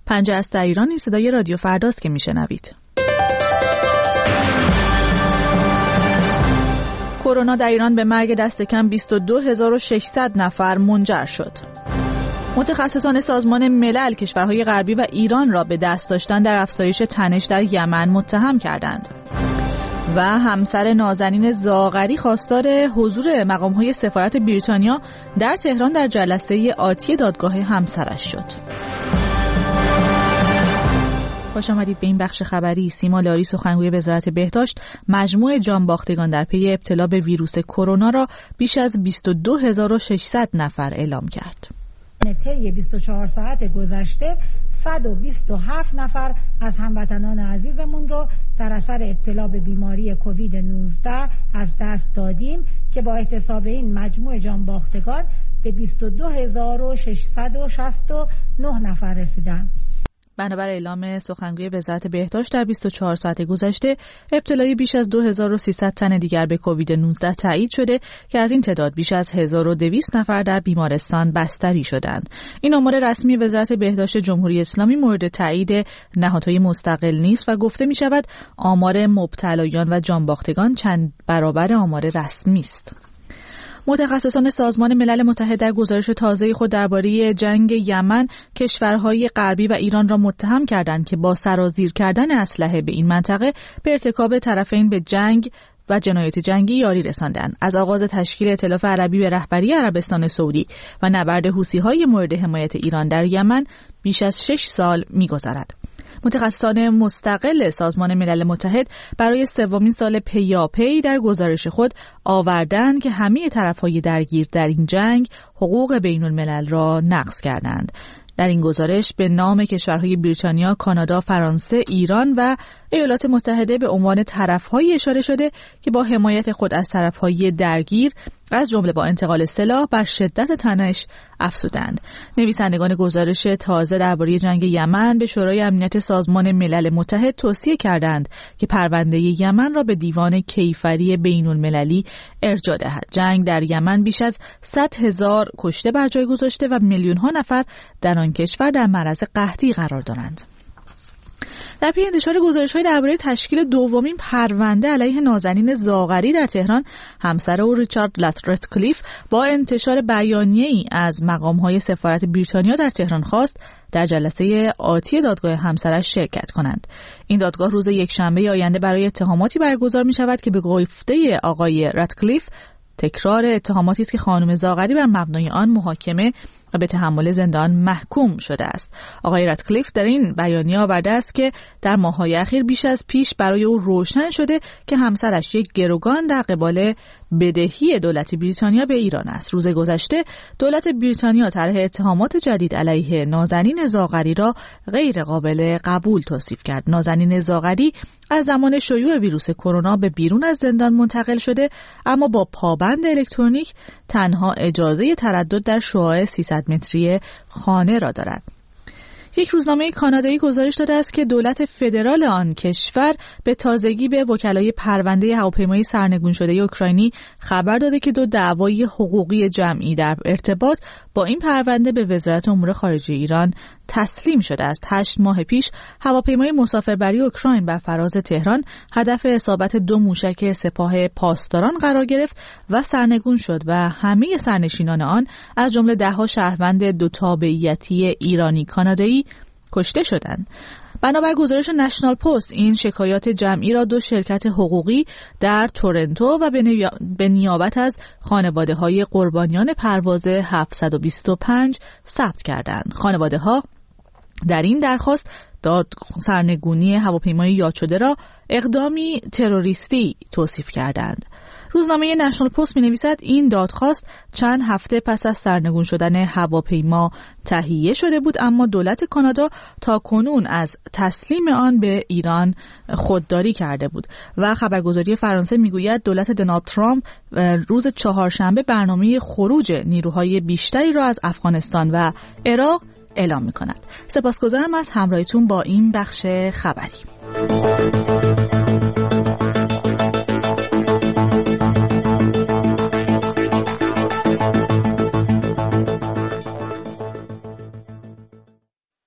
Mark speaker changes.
Speaker 1: پنجه است در ایران. این صدای رادیو فرداست که میشنوید. کرونا در ایران به مرگ دست کم 22600 نفر منجر شد. متخصصان سازمان ملل کشورهای غربی و ایران را به دست داشتن در افزایش تنش در یمن متهم کردند. و همسر نازنین زاغری خواستار حضور مقام‌های سفارت بریتانیا در تهران در جلسه آتی دادگاه همسرش شد. خوش آمدید به این بخش خبری. سیما لاری سخنگوی وزارت بهداشت مجموع جانباختگان در پی ابتلا به ویروس کرونا را بیش از 22600 نفر اعلام کرد.
Speaker 2: طی 24 ساعت گذشته 127 نفر از هموطنان عزیزمون رو در اثر ابتلا به بیماری کووید 19 از دست دادیم که با احتساب این مجموع جانباختگان به 22669 نفر رسیدند.
Speaker 1: بنابر اعلام سخنگوی وزارت بهداشت در 24 ساعت گذشته ابتلای بیش از 2300 تن دیگر به کووید 19 تایید شده که از این تعداد بیش از 1200 نفر در بیمارستان بستری شدند. این آمار رسمی وزارت بهداشت جمهوری اسلامی مورد تایید نهادهای مستقل نیست و گفته می شود آمار مبتلایان و جانباختگان چند برابر آمار رسمی است. متخصصان سازمان ملل متحد در گزارش تازه خود درباره جنگ یمن کشورهای غربی و ایران را متهم کردند که با سرازیر کردن اسلحه به این منطقه به ارتکاب طرفین به جنگ و جنایات جنگی یاری رساندند. از آغاز تشکیل ائتلاف عربی به رهبری عربستان سعودی و نبرد حوثی‌های مورد حمایت ایران در یمن بیش از 6 سال می‌گذرد. متخصصان مستقل سازمان ملل متحد برای سومین سال پیاپی در گزارش خود آوردند که همه طرف‌های درگیر در این جنگ حقوق بین الملل را نقض کردند. در این گزارش به نام کشورهای بریتانیا، کانادا، فرانسه، ایران و ایالات متحده به عنوان طرف‌هایی اشاره شده که با حمایت خود از طرف‌های درگیر از جمله با انتقال سلاح بر شدت تنش افزودند. نویسندگان گزارش تازه درباره جنگ یمن به شورای امنیت سازمان ملل متحد توصیه کردند که پرونده یمن را به دیوان کیفری بین المللی ارجاع دهد. جنگ در یمن بیش از 100,000 کشته بر جای گذاشته و میلیون‌ها نفر در آن کشور در معرض قحطی قرار دارند. در پی انتشار گزارش‌های درباره تشکیل دومین پرونده علیه نازنین زاغری در تهران، همسر او ریچارد راتکلیف با انتشار بیانیه‌ای از مقام‌های سفارت بریتانیا در تهران خواست در جلسه آتی دادگاه همسرش شرکت کنند. این دادگاه روز یکشنبه آینده برای اتهاماتی برگزار می‌شود که به گفته آقای راتکلیف تکرار اتهاماتی است که خانم زاغری بر مبنای آن محاکمه و به تحمل زندان محکوم شده است. آقای راتکلیف در این بیانیه آورده است که در ماه‌های اخیر بیش از پیش برای او روشن شده که همسرش یک گروگان در قبال بدهی دولت بریتانیا به ایران است. روز گذشته دولت بریتانیا طرح اتهامات جدید علیه نازنین زاغری را غیر قابل قبول توصیف کرد. نازنین زاغری از زمان شیوع ویروس کرونا به بیرون از زندان منتقل شده، اما با پابند الکترونیک تنها اجازه تردد در شعاع 300 متری خانه را دارد. یک روزنامه کانادایی گزارش داده است که دولت فدرال آن کشور به تازگی به وکلای پرونده هواپیمای سرنگون شده اوکراینی خبر داده که 2 دعوای حقوقی جمعی در ارتباط با این پرونده به وزارت امور خارجه ایران تسلیم شده است. 8 ماه پیش هواپیمای مسافربری اوکراین بر فراز تهران هدف اصابت 2 موشک سپاه پاسداران قرار گرفت و سرنگون شد و همه سرنشینان آن از جمله 10 شهروند 2 تابعیتی ایرانی کانادایی کشته شدند. بنابر گزارش نشنال پست این شکایات جمعی را 2 شرکت حقوقی در تورنتو و به نیابت از خانواده‌های قربانیان پرواز 725 ثبت کردند. خانواده‌ها در این درخواست سرنگونی هواپیمای یاد شده را اقدامی تروریستی توصیف کردند. روزنامه نشنال پست می‌نویسد این دادخواست چند هفته پس از سرنگون شدن هواپیما تهیه شده بود، اما دولت کانادا تا کنون از تسلیم آن به ایران خودداری کرده بود. و خبرگزاری فرانسه میگوید دولت دونالد ترامپ روز چهارشنبه برنامه خروج نیروهای بیشتری را از افغانستان و عراق اعلام می‌کند. سپاسگزارم از همراهیتون با این بخش خبری.